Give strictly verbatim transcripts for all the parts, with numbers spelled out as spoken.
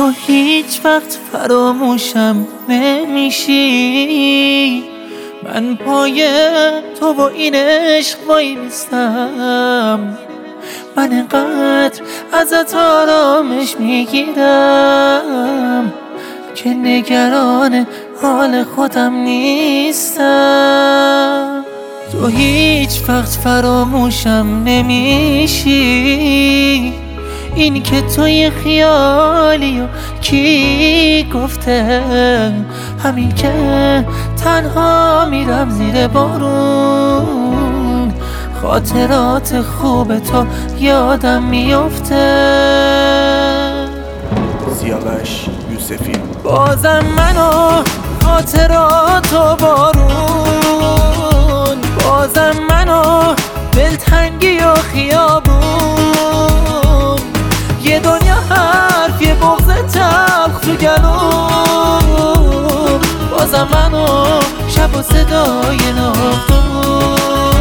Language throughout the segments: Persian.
تو هیچ وقت فراموشم نمیشی، من پای تو و این عشق وای میستم. من انقدر ازت آرامش میگیرم که نگران حال خودم نیستم. تو هیچ وقت فراموشم نمیشی، این که توی خیالی و کی گفته، همین که تنها میرم زیر بارون، خاطرات خوب تو یادم میفته. سیاوش یوسفی. بازم منو خاطرات و بارون، بازم منو دلتنگی و خیابون، یه دنیا حرف یه بغض تلخ تو گلوم، بازم منو شب و صدای نافتون.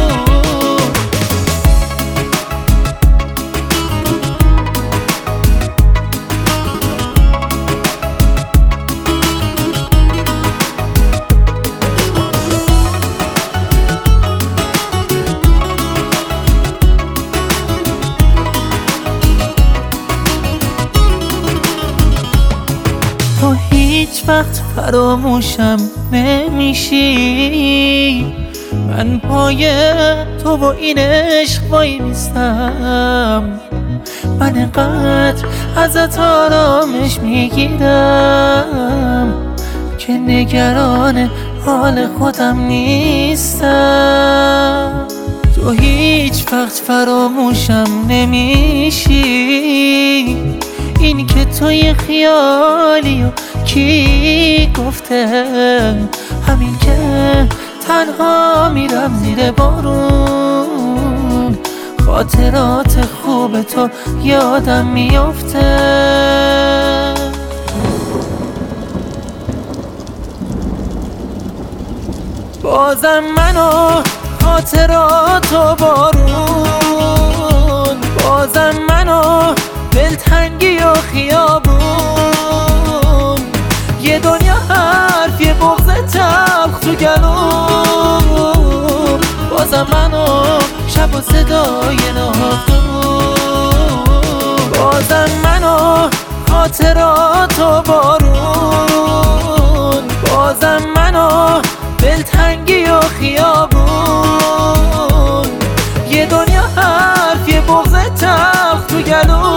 تو هیچ وقت فراموشم نمیشی، من پای تو و این عشق وای میستم. من انقدر ازت آرامش میگیرم که نگران حال خودم نیستم. تو هیچ وقت فراموشم نمیشی، این که توی خیالی و کی گفته، همین که تنها میرم زیر بارون، خاطرات خوب تو یادم میفته. بازم منو خاطرات و بارون، بازم منو دلتنگی و خیابون، یه دنیا حرف یه بغض تلخ تو گلوم، بازم منو شب و صدای نافتون. بازم منو خاطرات و بارون، بازم منو دلتنگی و خیابون، یه دنیا حرف یه بغض تلخ تو گلوم،